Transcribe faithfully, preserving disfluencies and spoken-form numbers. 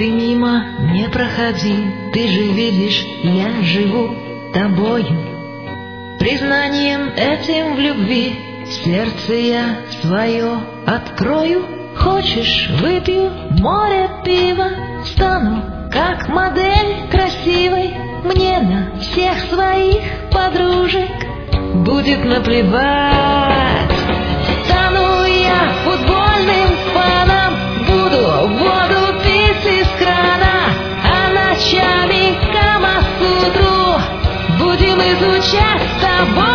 Ты мимо не проходи, ты же видишь, я живу тобою. Признанием этим в любви сердце я свое открою. Хочешь, выпью море пива, стану как модель красивой. Мне на всех своих подружек будет наплевать. Стану я футбольным фаном, буду воду пить из крана, а ночами Камасутру будем изучать с тобой.